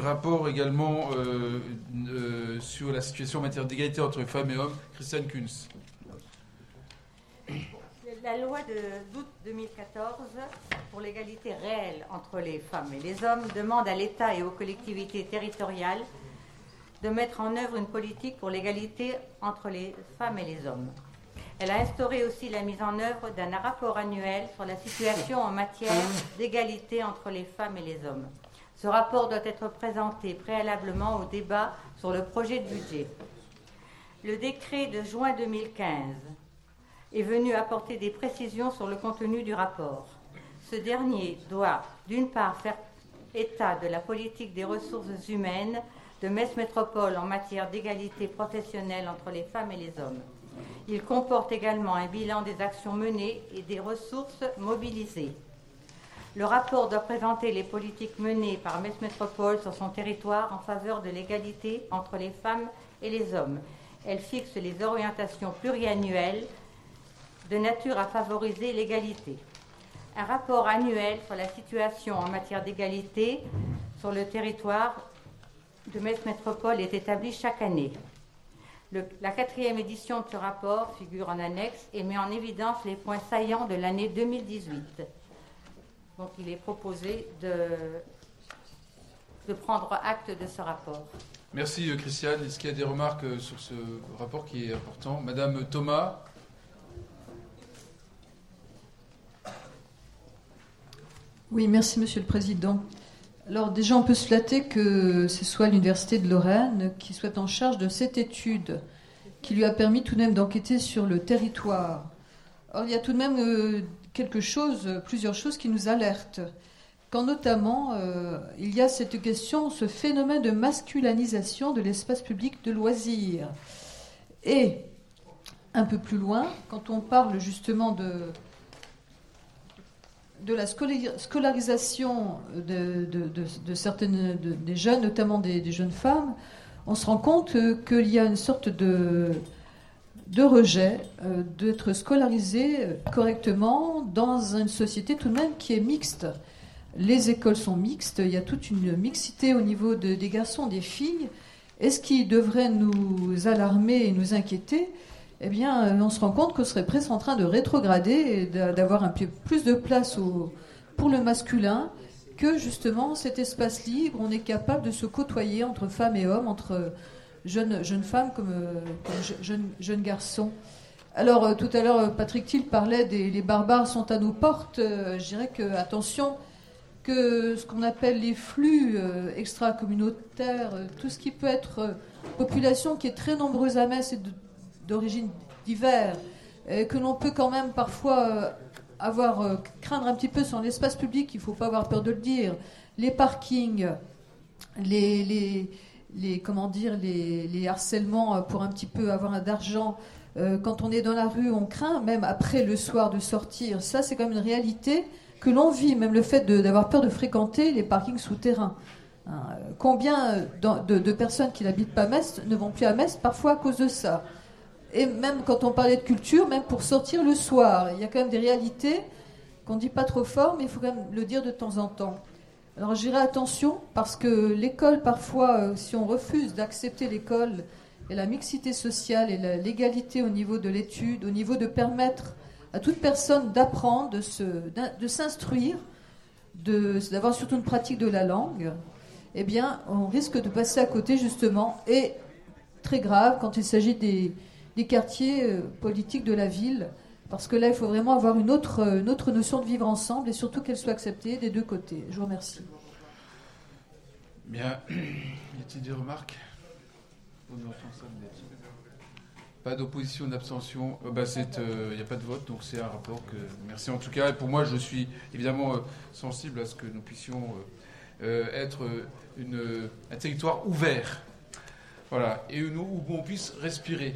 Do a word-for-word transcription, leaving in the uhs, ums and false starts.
rapport également euh, euh, sur la situation en matière d'égalité entre femmes et hommes. Christiane Kunz. La loi de, d'août deux mille quatorze pour l'égalité réelle entre les femmes et les hommes demande à l'État et aux collectivités territoriales de mettre en œuvre une politique pour l'égalité entre les femmes et les hommes. Elle a instauré aussi la mise en œuvre d'un rapport annuel sur la situation en matière d'égalité entre les femmes et les hommes. Ce rapport doit être présenté préalablement au débat sur le projet de budget. Le décret de juin deux mille quinze est venu apporter des précisions sur le contenu du rapport. Ce dernier doit, d'une part, faire état de la politique des ressources humaines de Metz Métropole en matière d'égalité professionnelle entre les femmes et les hommes. Il comporte également un bilan des actions menées et des ressources mobilisées. Le rapport doit présenter les politiques menées par Metz Métropole sur son territoire en faveur de l'égalité entre les femmes et les hommes. Elle fixe les orientations pluriannuelles de nature à favoriser l'égalité. Un rapport annuel sur la situation en matière d'égalité sur le territoire de Metz Métropole est établi chaque année. Le, la quatrième édition de ce rapport figure en annexe et met en évidence les points saillants de l'année deux mille dix-huit. Donc il est proposé de, de prendre acte de ce rapport. Merci Christiane. Est-ce qu'il y a des remarques sur ce rapport qui est important? Madame Thomas. Oui, merci Monsieur le Président. Alors déjà, on peut se flatter que ce soit l'Université de Lorraine qui soit en charge de cette étude qui lui a permis tout de même d'enquêter sur le territoire. Or, il y a tout de même euh, quelque chose, plusieurs choses qui nous alertent. Quand notamment, euh, il y a cette question, ce phénomène de masculanisation de l'espace public de loisirs. Et un peu plus loin, quand on parle justement de... de la scolarisation de, de, de, de certaines de, des jeunes, notamment des, des jeunes femmes, on se rend compte qu'il y a une sorte de, de rejet euh, d'être scolarisé correctement dans une société tout de même qui est mixte. Les écoles sont mixtes, il y a toute une mixité au niveau de, des garçons, des filles. Et ce qui devrait nous alarmer et nous inquiéter, eh bien, on se rend compte qu'on serait presque en train de rétrograder et d'avoir un peu plus de place au, pour le masculin que justement cet espace libre. On est capable de se côtoyer entre femmes et hommes, entre jeunes, jeunes femmes comme, comme jeunes, jeunes garçons. Alors, tout à l'heure, Patrick Thiel parlait des les barbares sont à nos portes. Je dirais que, attention, que ce qu'on appelle les flux extra-communautaires, tout ce qui peut être population qui est très nombreuse à Metz et de d'origine diverse, que l'on peut quand même parfois avoir, euh, craindre un petit peu sur l'espace public, il ne faut pas avoir peur de le dire, les parkings, les, les, les, comment dire, les, les harcèlements pour un petit peu avoir d'argent, euh, quand on est dans la rue, on craint, même après le soir, de sortir. Ça, c'est quand même une réalité que l'on vit, même le fait de, d'avoir peur de fréquenter les parkings souterrains. Hein, combien de, de, de personnes qui n'habitent pas Metz ne vont plus à Metz, parfois à cause de ça? Et même quand on parlait de culture, même pour sortir le soir, il y a quand même des réalités qu'on ne dit pas trop fort, mais il faut quand même le dire de temps en temps. Alors je dirais attention, parce que l'école, parfois, si on refuse d'accepter l'école et la mixité sociale et la, l'égalité au niveau de l'étude, au niveau de permettre à toute personne d'apprendre, de, se, de s'instruire, de, d'avoir surtout une pratique de la langue, eh bien, on risque de passer à côté, justement, et très grave quand il s'agit des... des quartiers euh, politiques de la ville, parce que là, il faut vraiment avoir une autre, une autre notion de vivre ensemble et surtout qu'elle soit acceptée des deux côtés. Je vous remercie. Bien. Y a-t-il des remarques? Pas d'opposition, d'abstention. Il euh, bah, n'y euh, a pas de vote, donc c'est un rapport que... Merci en tout cas. Et pour moi, je suis évidemment euh, sensible à ce que nous puissions euh, euh, être une, un territoire ouvert. Voilà, et nous, où on puisse respirer.